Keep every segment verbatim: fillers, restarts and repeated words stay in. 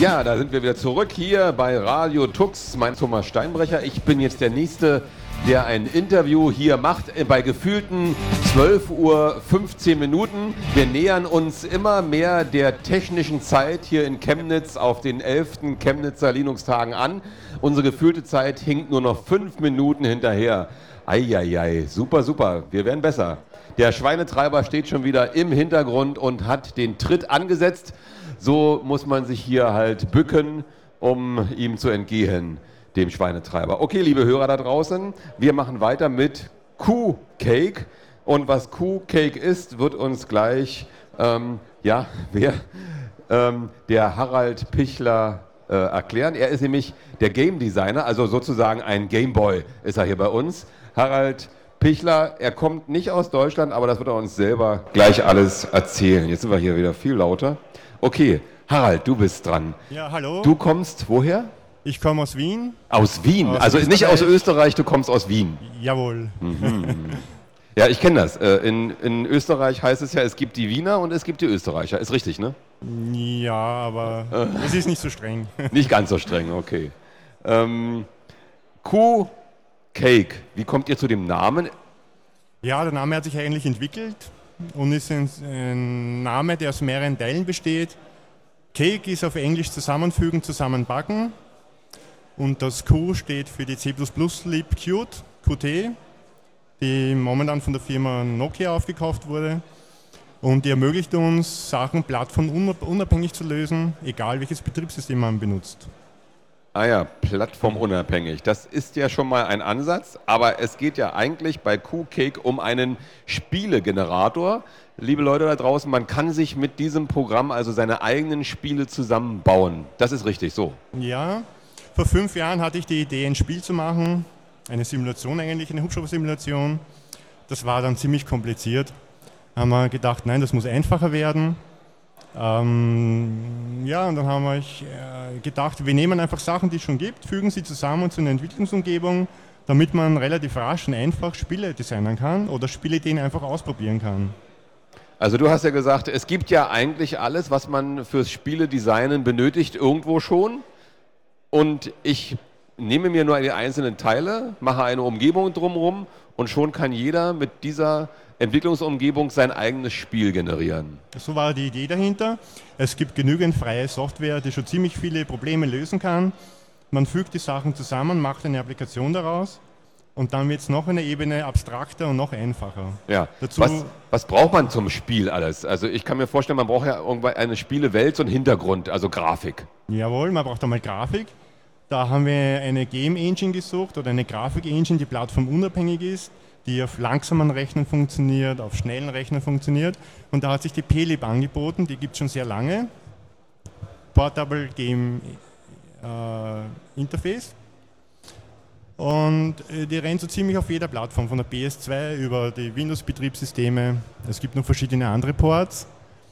Ja, da sind wir wieder zurück hier bei Radio Tux. Mein Thomas Steinbrecher. Ich bin jetzt der Nächste, der ein Interview hier macht bei gefühlten zwölf Uhr fünfzehn Minuten. Wir nähern uns immer mehr der technischen Zeit hier in Chemnitz auf den elften Chemnitzer Linux-Tagen an. Unsere gefühlte Zeit hinkt nur noch fünf Minuten hinterher. Eieiei, super, super, wir werden besser. Der Schweinetreiber steht schon wieder im Hintergrund und hat den Tritt angesetzt. So muss man sich hier halt bücken, um ihm zu entgehen, dem Schweinetreiber. Okay, liebe Hörer da draußen, wir machen weiter mit Q-Cake. Und was Q-Cake ist, wird uns gleich, ähm, ja, wer? Ähm, der Harald Pichler äh, erklären. Er ist nämlich der Game Designer, also sozusagen ein Gameboy ist er hier bei uns. Harald Pichler, er kommt nicht aus Deutschland, aber das wird er uns selber gleich alles erzählen. Jetzt sind wir hier wieder viel lauter. Okay, Harald, du bist dran. Ja, hallo. Du kommst woher? Ich komme aus Wien. Aus Wien? Aus also Österreich. Nicht aus Österreich, du kommst aus Wien. Jawohl. Mhm. Ja, ich kenne das. In, in Österreich heißt es ja, es gibt die Wiener und es gibt die Österreicher. Ist richtig, ne? Ja, aber äh. es ist nicht so streng. Nicht ganz so streng, okay. Ähm, Q-Cake, wie kommt ihr zu dem Namen? Ja, der Name hat sich eigentlich entwickelt und ist ein, ein Name, der aus mehreren Teilen besteht. Cake ist auf Englisch zusammenfügen, zusammenbacken. Und das Q steht für die C plus plus libqt, Qt, die momentan von der Firma Nokia aufgekauft wurde. Und die ermöglicht uns, Sachen plattformunabhängig zu lösen, egal welches Betriebssystem man benutzt. Ah ja, plattformunabhängig. Das ist ja schon mal ein Ansatz, aber es geht ja eigentlich bei Q-Cake um einen Spielegenerator. Liebe Leute da draußen, man kann sich mit diesem Programm also seine eigenen Spiele zusammenbauen. Das ist richtig, so. Ja, vor fünf Jahren hatte ich die Idee, ein Spiel zu machen, eine Simulation eigentlich, eine Hubschrauber-Simulation. Das war dann ziemlich kompliziert. Da haben wir gedacht, nein, das muss einfacher werden. Ähm, ja, und dann haben wir äh, gedacht, wir nehmen einfach Sachen, die es schon gibt, fügen sie zusammen zu einer Entwicklungsumgebung, damit man relativ rasch und einfach Spiele designen kann oder Spielideen einfach ausprobieren kann. Also du hast ja gesagt, es gibt ja eigentlich alles, was man fürs Spieledesignen benötigt, irgendwo schon. Und ich nehme mir nur die einzelnen Teile, mache eine Umgebung drumherum und schon kann jeder mit dieser Entwicklungsumgebung sein eigenes Spiel generieren. So war die Idee dahinter. Es gibt genügend freie Software, die schon ziemlich viele Probleme lösen kann. Man fügt die Sachen zusammen, macht eine Applikation daraus und dann wird es noch eine Ebene abstrakter und noch einfacher. Ja. Dazu was, was braucht man zum Spiel alles? Also ich kann mir vorstellen, man braucht ja irgendwann eine Spielewelt, so einen Hintergrund, also Grafik. Jawohl, man braucht einmal Grafik. Da haben wir eine Game Engine gesucht oder eine Grafik-Engine, die plattformunabhängig ist, die auf langsamen Rechnern funktioniert, auf schnellen Rechnern funktioniert. Und da hat sich die P Lib angeboten, die gibt es schon sehr lange. Portable Game äh, Interface. Und äh, die rennt so ziemlich auf jeder Plattform, von der P S zwei über die Windows-Betriebssysteme. Es gibt noch verschiedene andere Ports.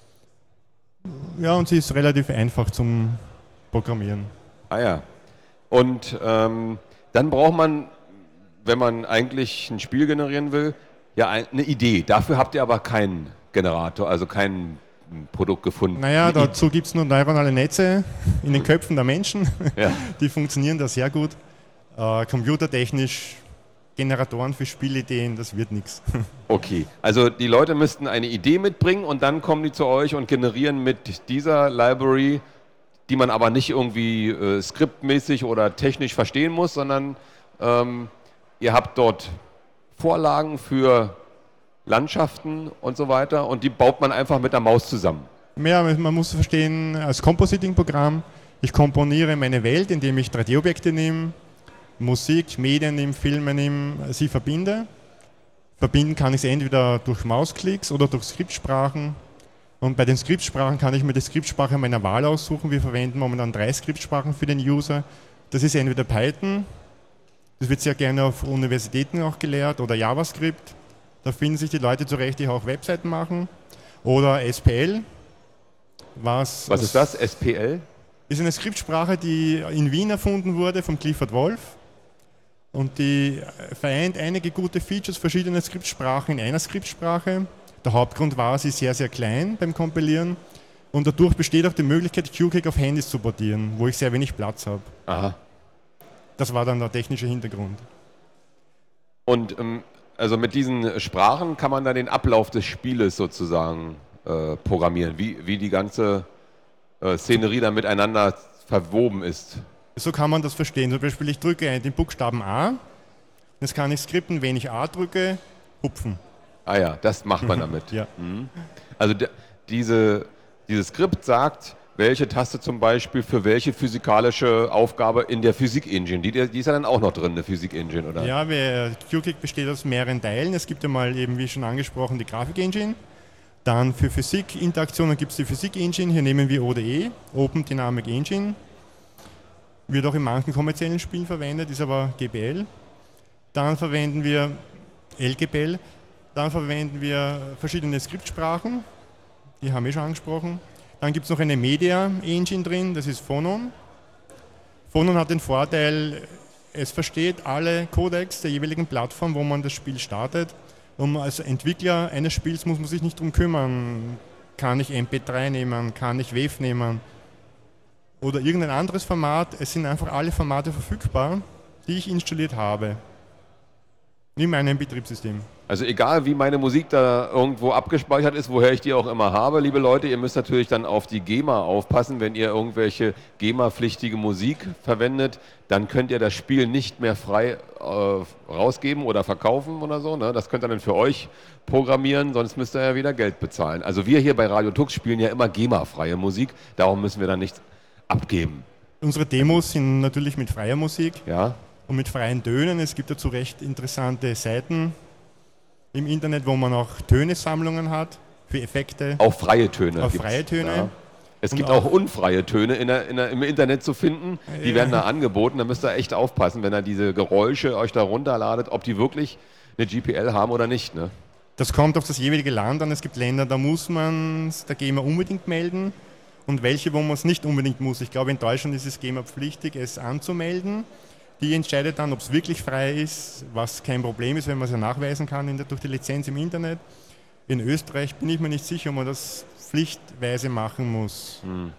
Ja, und sie ist relativ einfach zum Programmieren. Ah ja. Und ähm, dann braucht man, wenn man eigentlich ein Spiel generieren will, ja eine Idee. Dafür habt ihr aber keinen Generator, also kein Produkt gefunden. Naja, dazu gibt es nur neuronale Netze in den Köpfen der Menschen. Ja. Die funktionieren da sehr gut. Äh, computertechnisch, Generatoren für Spielideen, das wird nichts. Okay, also die Leute müssten eine Idee mitbringen und dann kommen die zu euch und generieren mit dieser Library, die man aber nicht irgendwie äh, skriptmäßig oder technisch verstehen muss, sondern ähm, ihr habt dort Vorlagen für Landschaften und so weiter und die baut man einfach mit der Maus zusammen. Ja, man muss verstehen, als Compositing-Programm, ich komponiere meine Welt, indem ich drei D-Objekte nehme, Musik, Medien nehme, Filme nehme, sie verbinde. Verbinden kann ich sie entweder durch Mausklicks oder durch Skriptsprachen. Und bei den Skriptsprachen kann ich mir die Skriptsprache meiner Wahl aussuchen. Wir verwenden momentan drei Skriptsprachen für den User. Das ist entweder Python, das wird sehr gerne auf Universitäten auch gelehrt, oder JavaScript. Da finden sich die Leute zurecht, die auch Webseiten machen. Oder S P L. Was, was ist das, S P L? Ist eine Skriptsprache, die in Wien erfunden wurde von Clifford Wolf. Und die vereint einige gute Features verschiedener Skriptsprachen in einer Skriptsprache. Der Hauptgrund war, sie ist sehr, sehr klein beim Kompilieren Und dadurch besteht auch die Möglichkeit, Q K I C auf Handys zu portieren, wo ich sehr wenig Platz habe. Aha. Das war dann der technische Hintergrund. Und ähm, also mit diesen Sprachen kann man dann den Ablauf des Spieles sozusagen äh, programmieren, wie, wie die ganze äh, Szenerie dann miteinander verwoben ist. So kann man das verstehen. Zum Beispiel, ich drücke den Buchstaben A, jetzt kann ich skripten, wenn ich A drücke, hupfen. Ah ja, das macht man damit. Ja. Mhm. Also de, diese, dieses Skript sagt, welche Taste zum Beispiel für welche physikalische Aufgabe in der Physik-Engine, die, die ist ja dann auch noch drin, eine Physik-Engine, oder? Ja, Q K I C besteht aus mehreren Teilen. Es gibt ja mal eben, wie schon angesprochen, die Grafik-Engine. Dann für Physik-Interaktionen gibt es die Physik-Engine. Hier nehmen wir O D E, Open Dynamic Engine. Wird auch in manchen kommerziellen Spielen verwendet, ist aber G B L. Dann verwenden wir L G B L. Dann verwenden wir verschiedene Skriptsprachen. Die haben wir schon angesprochen. Dann gibt es noch eine Media Engine drin, das ist Phonon. Phonon hat den Vorteil, es versteht alle Codecs der jeweiligen Plattform, wo man das Spiel startet. Und als Entwickler eines Spiels muss man sich nicht darum kümmern, kann ich M P drei nehmen, kann ich Wave nehmen oder irgendein anderes Format. Es sind einfach alle Formate verfügbar, die ich installiert habe in meinem Betriebssystem. Also egal, wie meine Musik da irgendwo abgespeichert ist, woher ich die auch immer habe, liebe Leute, ihr müsst natürlich dann auf die GEMA aufpassen. Wenn ihr irgendwelche GEMA-pflichtige Musik verwendet, dann könnt ihr das Spiel nicht mehr frei äh, rausgeben oder verkaufen oder so. Ne? Das könnt ihr dann für euch programmieren, sonst müsst ihr ja wieder Geld bezahlen. Also wir hier bei Radio Tux spielen ja immer GEMA-freie Musik, darum müssen wir dann nichts abgeben. Unsere Demos sind natürlich mit freier Musik ja? und mit freien Tönen. Es gibt dazu recht interessante Seiten im Internet, wo man auch Tönesammlungen hat für Effekte. Auch freie Töne. Auch freie Töne. Ja. Es Und gibt auch, auch unfreie Töne in der, in der, im Internet zu finden. Die ja. werden da angeboten. Da müsst ihr echt aufpassen, wenn ihr diese Geräusche euch da runterladet, ob die wirklich eine G P L haben oder nicht. Ne? Das kommt auf das jeweilige Land an. Es gibt Länder, da muss man es der GEMA unbedingt melden. Und welche, wo man es nicht unbedingt muss. Ich glaube, in Deutschland ist es GEMA-pflichtig, es anzumelden. Die entscheidet dann, ob es wirklich frei ist, was kein Problem ist, wenn man es ja nachweisen kann in der, durch die Lizenz im Internet. In Österreich bin ich mir nicht sicher, ob man das pflichtweise machen muss. Hm.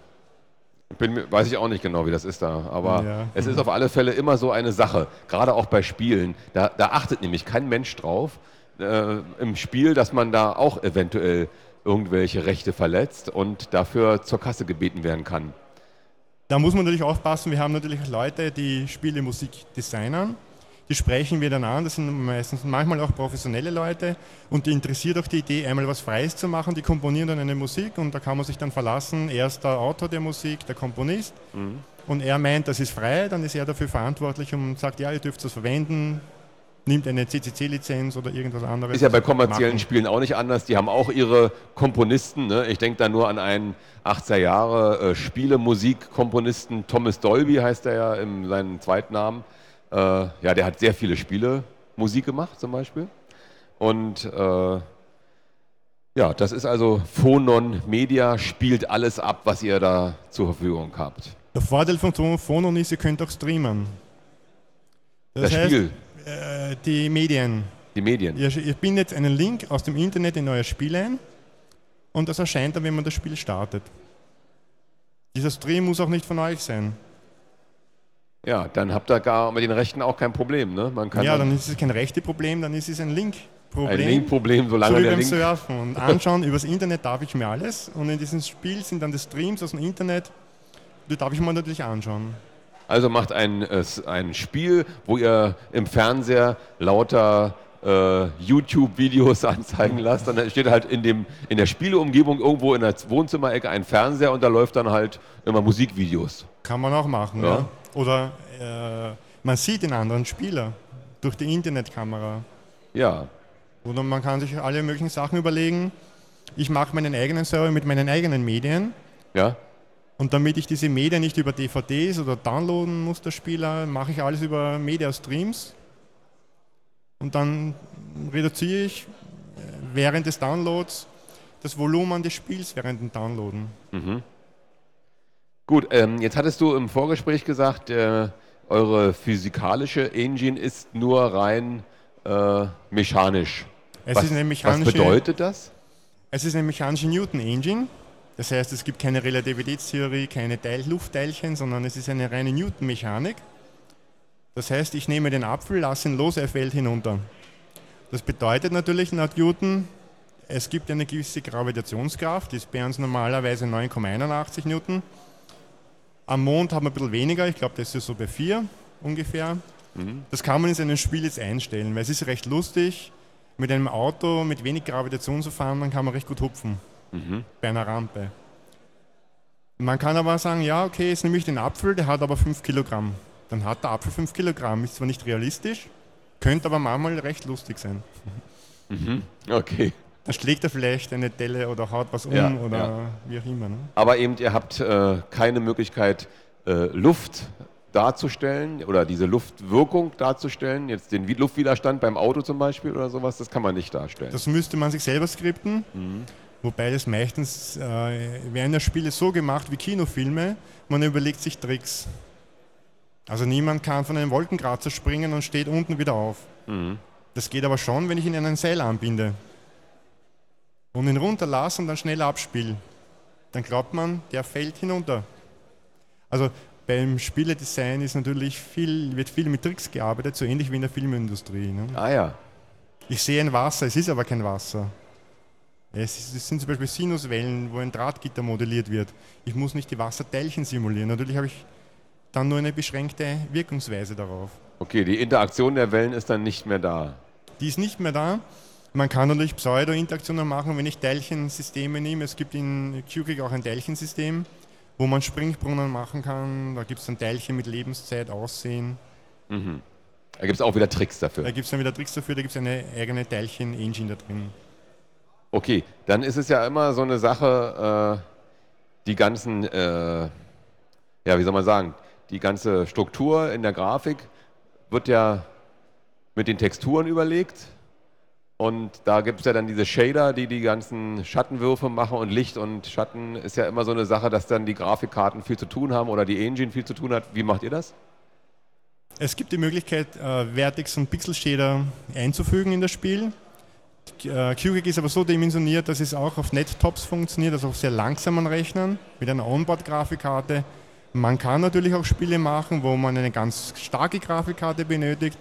Bin, weiß ich auch nicht genau, wie das ist da, aber ja. es ist auf alle Fälle immer so eine Sache, gerade auch bei Spielen, da, da achtet nämlich kein Mensch drauf äh, im Spiel, dass man da auch eventuell irgendwelche Rechte verletzt und dafür zur Kasse gebeten werden kann. Da muss man natürlich aufpassen, wir haben natürlich Leute, die Spiele, Musik designen, die sprechen wir dann an, das sind meistens manchmal auch professionelle Leute und die interessiert auch die Idee, einmal was Freies zu machen, die komponieren dann eine Musik und da kann man sich dann verlassen, er ist der Autor der Musik, der Komponist mhm. und er meint, das ist frei, dann ist er dafür verantwortlich und sagt, ja, ihr dürft es verwenden, nimmt eine C C C-Lizenz oder irgendwas anderes. Ist ja bei kommerziellen machen. Spielen auch nicht anders. Die haben auch ihre Komponisten. Ne? Ich denke da nur an einen achtziger Jahre äh, Spielemusikkomponisten, Thomas Dolby heißt er ja in seinem zweiten Namen. Äh, ja, der hat sehr viele Spiele Musik gemacht zum Beispiel. Und äh, ja, das ist also Phonon Media, spielt alles ab, was ihr da zur Verfügung habt. Der Vorteil von Phonon ist, ihr könnt auch streamen. Das, das heißt, Spiel? Die Medien. Die Medien. Ihr, ihr bindet einen Link aus dem Internet in euer Spiel ein und das erscheint dann, wenn man das Spiel startet. Dieser Stream muss auch nicht von euch sein. Ja, dann habt ihr gar mit den Rechten auch kein Problem, ne? Man kann ja, dann, dann ist es kein Rechteproblem, dann ist es ein Linkproblem. Ein Linkproblem, solange so der beim Link... Surfen und anschauen, übers Internet darf ich mir alles und in diesem Spiel sind dann die Streams aus dem Internet, die darf ich mir natürlich anschauen. Also macht ein, äh, ein Spiel, wo ihr im Fernseher lauter äh, YouTube-Videos anzeigen lasst. Dann steht halt in, dem, in der Spieleumgebung irgendwo in der Wohnzimmerecke ein Fernseher und da läuft dann halt immer Musikvideos. Kann man auch machen, ja. ja. Oder äh, man sieht den anderen Spieler durch die Internetkamera. Ja. Oder man kann sich alle möglichen Sachen überlegen. Ich mache meinen eigenen Server mit meinen eigenen Medien. Ja. Und damit ich diese Medien nicht über D V Ds oder downloaden muss, der Spieler, mache ich alles über Media-Streams. Und dann reduziere ich während des Downloads das Volumen des Spiels während dem Downloaden. Mhm. Gut, ähm, jetzt hattest du im Vorgespräch gesagt, äh, eure physikalische Engine ist nur rein äh, mechanisch. Es was, ist eine mechanische, was bedeutet das? Es ist eine mechanische Newton-Engine. Das heißt, es gibt keine Relativitätstheorie, keine Teil Luftteilchen, sondern es ist eine reine Newton-Mechanik. Das heißt, ich nehme den Apfel, lasse ihn los, er fällt hinunter. Das bedeutet natürlich laut Newton, es gibt eine gewisse Gravitationskraft, die ist bei uns normalerweise neun Komma einundachtzig Newton. Am Mond haben wir ein bisschen weniger, ich glaube, das ist so bei vier ungefähr. Mhm. Das kann man in seinem Spiel jetzt einstellen, weil es ist recht lustig, mit einem Auto mit wenig Gravitation zu fahren, dann kann man recht gut hupfen, mhm. bei einer Rampe. Man kann aber sagen, ja okay, jetzt nehme ich den Apfel, der hat aber fünf Kilogramm. Dann hat der Apfel fünf Kilogramm, ist zwar nicht realistisch, könnte aber manchmal recht lustig sein. Mhm. Okay. Dann schlägt er vielleicht eine Delle oder haut was um ja, oder ja. wie auch immer. Ne? Aber eben, ihr habt äh, keine Möglichkeit, äh, Luft darzustellen oder diese Luftwirkung darzustellen, jetzt den Luftwiderstand beim Auto zum Beispiel oder sowas, das kann man nicht darstellen. Das müsste man sich selber skripten, mhm. wobei das meistens, äh, werden ja Spiele so gemacht wie Kinofilme, man überlegt sich Tricks. Also niemand kann von einem Wolkenkratzer springen und steht unten wieder auf. Mhm. Das geht aber schon, wenn ich ihn in ein Seil anbinde und ihn runterlasse und dann schnell abspiele. Dann glaubt man, der fällt hinunter. Also beim Spieledesign ist natürlich viel, wird viel mit Tricks gearbeitet, so ähnlich wie in der Filmindustrie. Ne? Ah ja. Ich sehe ein Wasser, es ist aber kein Wasser. Es, ist, es sind zum Beispiel Sinuswellen, wo ein Drahtgitter modelliert wird. Ich muss nicht die Wasserteilchen simulieren. Natürlich habe ich dann nur eine beschränkte Wirkungsweise darauf. Okay, die Interaktion der Wellen ist dann nicht mehr da. Die ist nicht mehr da. Man kann natürlich Pseudo-Interaktionen machen, wenn ich Teilchensysteme nehme. Es gibt in QGIS auch ein Teilchensystem, wo man Springbrunnen machen kann. Da gibt es dann Teilchen mit Lebenszeit, Aussehen. Mhm. Da gibt es auch wieder Tricks dafür. Da gibt es dann wieder Tricks dafür, da gibt es eine eigene Teilchen-Engine da drin. Okay, dann ist es ja immer so eine Sache, äh, die ganzen, äh, ja wie soll man sagen, die ganze Struktur in der Grafik wird ja mit den Texturen überlegt. Und da gibt es ja dann diese Shader, die die ganzen Schattenwürfe machen und Licht und Schatten ist ja immer so eine Sache, dass dann die Grafikkarten viel zu tun haben oder die Engine viel zu tun hat. Wie macht ihr das? Es gibt die Möglichkeit, äh, Vertex und Pixel Shader einzufügen in das Spiel. Äh, QGIS ist aber so dimensioniert, dass es auch auf Nettops funktioniert, also auf sehr langsamen Rechnern mit einer Onboard-Grafikkarte. Man kann natürlich auch Spiele machen, wo man eine ganz starke Grafikkarte benötigt.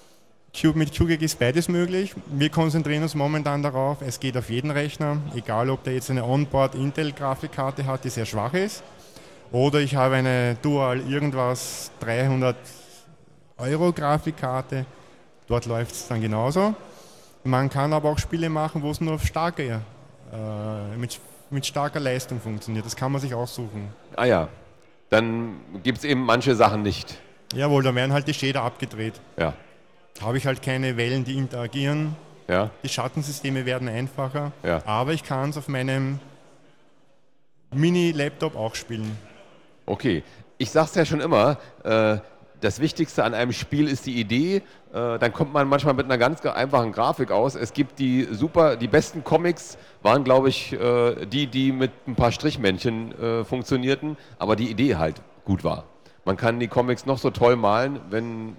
Mit QGIS ist beides möglich. Wir konzentrieren uns momentan darauf, es geht auf jeden Rechner, egal ob der jetzt eine Onboard Intel-Grafikkarte hat, die sehr schwach ist, oder ich habe eine Dual irgendwas dreihundert Euro Grafikkarte, dort läuft es dann genauso. Man kann aber auch Spiele machen, wo es nur auf starke, äh, mit, mit starker Leistung funktioniert. Das kann man sich aussuchen. Ah ja, dann gibt es eben manche Sachen nicht. Jawohl, da werden halt die Shader abgedreht. Ja. Habe ich halt keine Wellen, die interagieren. Ja. Die Schattensysteme werden einfacher. Ja. Aber ich kann es auf meinem Mini-Laptop auch spielen. Okay, ich sage es ja schon immer, äh, das Wichtigste an einem Spiel ist die Idee. Äh, dann kommt man manchmal mit einer ganz einfachen Grafik aus. Es gibt die super, die besten Comics waren, glaube ich, äh, die, die mit ein paar Strichmännchen äh, funktionierten, aber die Idee halt gut war. Man kann die Comics noch so toll malen, wenn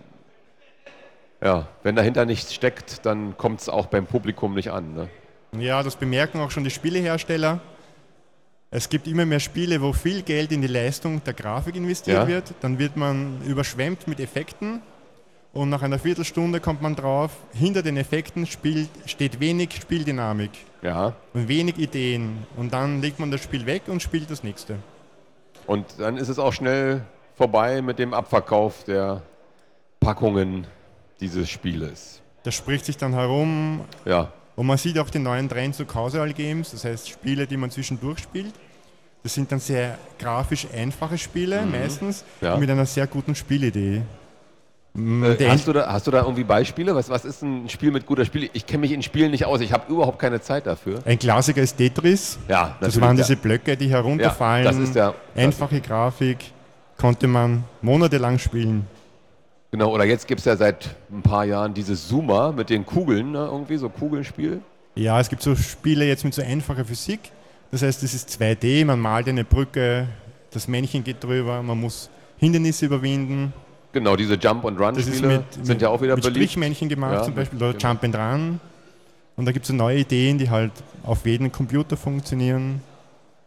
Ja, wenn dahinter nichts steckt, dann kommt es auch beim Publikum nicht an. Ne? Ja, das bemerken auch schon die Spielehersteller. Es gibt immer mehr Spiele, wo viel Geld in die Leistung der Grafik investiert ja. wird. Dann wird man überschwemmt mit Effekten und nach einer Viertelstunde kommt man drauf, hinter den Effekten spielt, steht wenig Spieldynamik ja. und wenig Ideen. Und dann legt man das Spiel weg und spielt das nächste. Und dann ist es auch schnell vorbei mit dem Abverkauf der Packungen dieses Spieles. Das spricht sich dann herum. Ja. Und man sieht auch den neuen Trend zu Casual Games, das heißt Spiele, die man zwischendurch spielt. Das sind dann sehr grafisch einfache Spiele, mhm. meistens, ja. mit einer sehr guten Spielidee. Äh, hast, du da, hast du da irgendwie Beispiele? Was, was ist ein Spiel mit guter Spiel? Ich kenne mich in Spielen nicht aus, ich habe überhaupt keine Zeit dafür. Ein Klassiker ist Tetris. Ja, das waren diese Blöcke, die herunterfallen. Ja, das ist der, einfache das Grafik, konnte man monatelang spielen. Genau, oder jetzt gibt es ja seit ein paar Jahren dieses Zoomer mit den Kugeln, ne, irgendwie so Kugelspiel. Ja, es gibt so Spiele jetzt mit so einfacher Physik. Das heißt, es ist zwei D, man malt eine Brücke, das Männchen geht drüber, man muss Hindernisse überwinden. Genau, diese Jump-and-Run-Spiele sind mit, ja auch wieder mit beliebt. Mit Strichmännchen gemacht ja, zum Beispiel, oder genau. Jump-and-Run. Und da gibt es so neue Ideen, die halt auf jedem Computer funktionieren.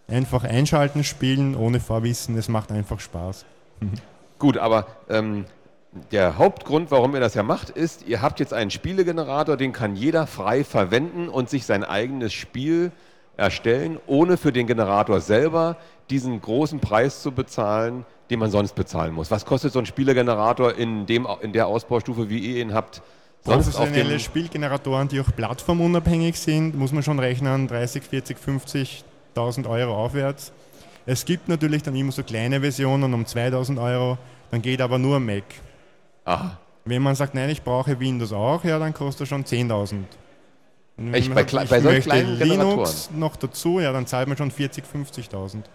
Einfach einschalten, spielen, ohne Vorwissen, es macht einfach Spaß. Gut, aber ähm, der Hauptgrund, warum ihr das ja macht, ist, ihr habt jetzt einen Spielegenerator, den kann jeder frei verwenden und sich sein eigenes Spiel erstellen, ohne für den Generator selber diesen großen Preis zu bezahlen, den man sonst bezahlen muss. Was kostet so ein Spielegenerator in, dem, in der Ausbaustufe, wie ihr ihn habt? Sonst auf Professionelle dem Spielgeneratoren, die auch plattformunabhängig sind, muss man schon rechnen, dreißig, vierzig, fünfzigtausend Euro aufwärts. Es gibt natürlich dann immer so kleine Versionen um zweitausend Euro, dann geht aber nur Mac. Aha. Wenn man sagt, nein, ich brauche Windows auch, ja, dann kostet er schon zehntausend. Und wenn Echt? man Bei sagt, klei- ich bei solch möchte kleinen Linux noch dazu, ja, dann zahlt man schon vierzig, fünfzigtausend.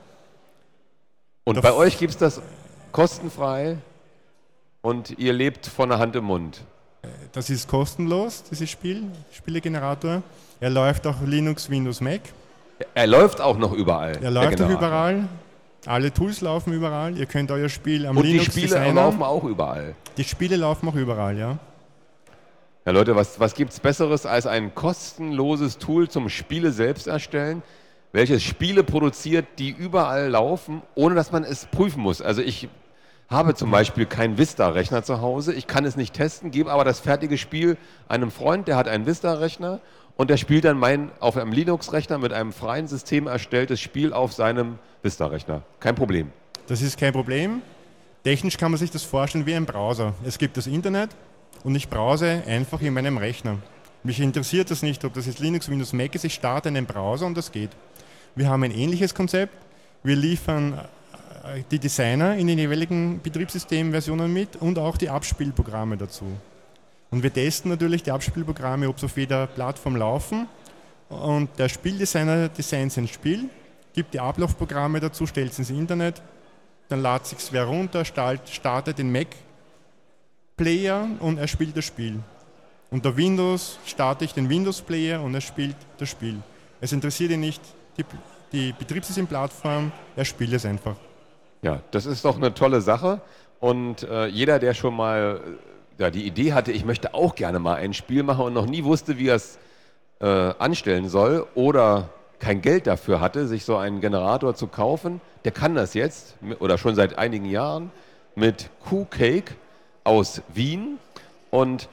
Und Da bei f- euch gibt es das kostenfrei und ihr lebt von der Hand im Mund. Das ist kostenlos, dieses Spiel, Spielegenerator. Er läuft auch Linux, Windows, Mac. Er läuft auch noch überall. Er der läuft auch Generator. überall. Alle Tools laufen überall. Ihr könnt euer Spiel am Und die Linux Spiele designen. laufen auch überall. Die Spiele laufen auch überall, ja. Ja Leute, was, was gibt es Besseres als ein kostenloses Tool zum Spiele selbst erstellen, welches Spiele produziert, die überall laufen, ohne dass man es prüfen muss. Also ich habe zum Beispiel keinen Vista-Rechner zu Hause, ich kann es nicht testen, gebe aber das fertige Spiel einem Freund, der hat einen Vista-Rechner und der spielt dann mein auf einem Linux-Rechner mit einem freien System erstelltes Spiel auf seinem Vista-Rechner. Kein Problem. Das ist kein Problem. Technisch kann man sich das vorstellen wie ein Browser. Es gibt das Internet und ich browse einfach in meinem Rechner. Mich interessiert das nicht, ob das jetzt Linux, Windows, Mac ist. Ich starte einen Browser und das geht. Wir haben ein ähnliches Konzept. Wir liefern äh, die Designer in den jeweiligen Betriebssystemversionen mit und auch die Abspielprogramme dazu. Und wir testen natürlich die Abspielprogramme, ob sie auf jeder Plattform laufen. Und der Spieldesigner designt sein Spiel, gibt die Ablaufprogramme dazu, stellt es ins Internet, dann lädt sich wer runter, start, startet den Mac-Player und er spielt das Spiel. Unter Windows starte ich den Windows-Player und er spielt das Spiel. Es interessiert ihn nicht die, die Betriebssystemplattform, er spielt es einfach. Ja, das ist doch eine tolle Sache und äh, jeder, der schon mal äh, ja, die Idee hatte, ich möchte auch gerne mal ein Spiel machen und noch nie wusste, wie er es äh, anstellen soll oder kein Geld dafür hatte, sich so einen Generator zu kaufen, der kann das jetzt oder schon seit einigen Jahren mit Q-Cake aus Wien und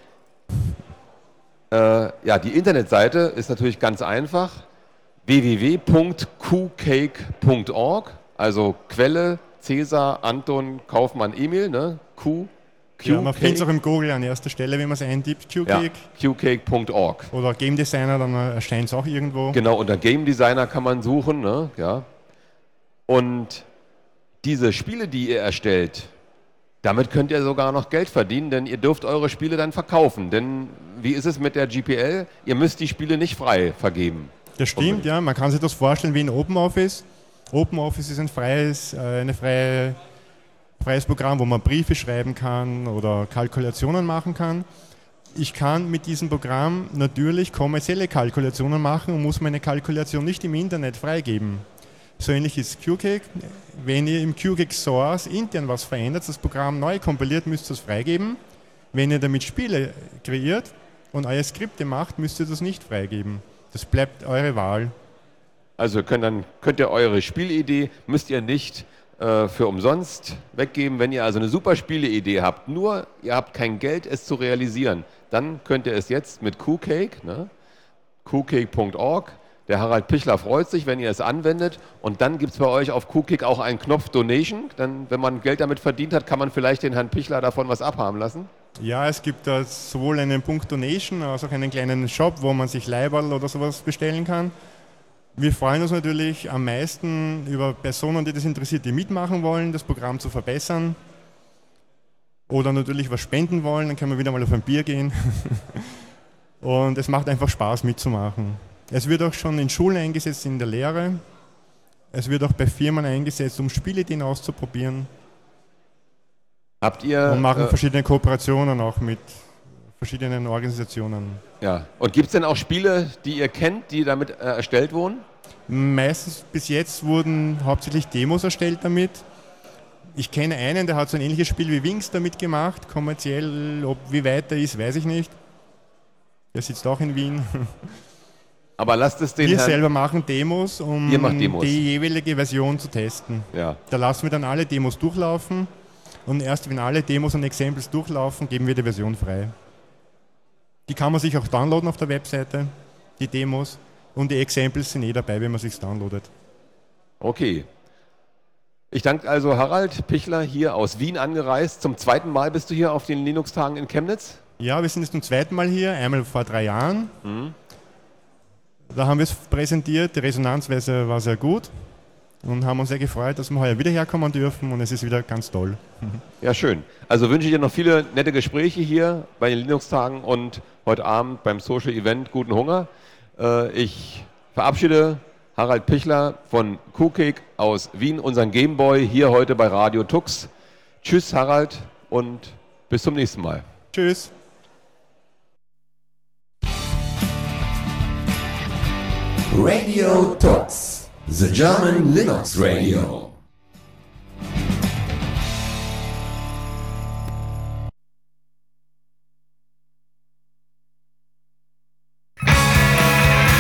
äh, ja, die Internetseite ist natürlich ganz einfach, w w w punkt q cake punkt org, also Quelle Cäsar, Anton, Kaufmann, Emil, ne? Q, Q, Ja, man findet es auch im Google an erster Stelle, wenn man es eintippt, ja, Q-Cake q cake punkt org. oder Game Designer, dann erscheint es auch irgendwo. Genau, unter Game Designer kann man suchen, ne? Ja. Und diese Spiele, die ihr erstellt, damit könnt ihr sogar noch Geld verdienen, denn ihr dürft eure Spiele dann verkaufen. Denn wie ist es mit der G P L? Ihr müsst die Spiele nicht frei vergeben. Das stimmt, ja. Man kann sich das vorstellen wie ein OpenOffice. OpenOffice ist ein freies, äh, eine freie, freies Programm, wo man Briefe schreiben kann oder Kalkulationen machen kann. Ich kann mit diesem Programm natürlich kommerzielle Kalkulationen machen und muss meine Kalkulation nicht im Internet freigeben. So ähnlich ist Q-Cake. Wenn ihr im Q-Cake Source intern was verändert, das Programm neu kompiliert, müsst ihr es freigeben. Wenn ihr damit Spiele kreiert und eure Skripte macht, müsst ihr das nicht freigeben. Das bleibt eure Wahl. Also könnt, dann könnt ihr eure Spielidee, müsst ihr nicht äh, für umsonst weggeben. Wenn ihr also eine super Spieleidee habt, nur ihr habt kein Geld, es zu realisieren, dann könnt ihr es jetzt mit Q-Cake, ne? q cake punkt org, der Harald Pichler freut sich, wenn ihr es anwendet und dann gibt es bei euch auf Q-Cake auch einen Knopf Donation. Dann, wenn man Geld damit verdient hat, kann man vielleicht den Herrn Pichler davon was abhaben lassen. Ja, es gibt da sowohl einen Punkt Donation als auch einen kleinen Shop, wo man sich Leiberl oder sowas bestellen kann. Wir freuen uns natürlich am meisten über Personen, die das interessiert, die mitmachen wollen, das Programm zu verbessern. Oder natürlich was spenden wollen, dann können wir wieder mal auf ein Bier gehen. Und es macht einfach Spaß mitzumachen. Es wird auch schon in Schulen eingesetzt, in der Lehre. Es wird auch bei Firmen eingesetzt, um Spielideen auszuprobieren. Habt ihr... Und machen äh, verschiedene Kooperationen auch mit verschiedenen Organisationen. Ja, und gibt es denn auch Spiele, die ihr kennt, die damit äh, erstellt wurden? Meistens bis jetzt wurden hauptsächlich Demos erstellt damit. Ich kenne einen, der hat so ein ähnliches Spiel wie Wings damit gemacht. Kommerziell, ob wie weit er ist, weiß ich nicht. Der sitzt auch in Wien. Aber lasst es den Wir Herrn... selber machen Demos, um Ihr macht Demos. die jeweilige Version zu testen. Ja. Da lassen wir dann alle Demos durchlaufen und erst wenn alle Demos und Examples durchlaufen, geben wir die Version frei. Die kann man sich auch downloaden auf der Webseite, die Demos, und die Examples sind eh dabei, wenn man sich downloadet. Okay. Ich danke also Harald Pichler, hier aus Wien angereist. Zum zweiten Mal bist du hier auf den Linux-Tagen in Chemnitz? Ja, wir sind jetzt zum zweiten Mal hier, einmal vor drei Jahren. Mhm. Da haben wir es präsentiert, die Resonanz war sehr gut und haben uns sehr gefreut, dass wir heuer wieder herkommen dürfen und es ist wieder ganz toll. Ja, schön. Also wünsche ich dir noch viele nette Gespräche hier bei den Linux-Tagen und heute Abend beim Social Event guten Hunger. Äh, ich verabschiede Harald Pichler von KuhCake aus Wien, unseren Gameboy, hier heute bei Radio Tux. Tschüss Harald und bis zum nächsten Mal. Tschüss. Radio Tux, the German Linux Radio.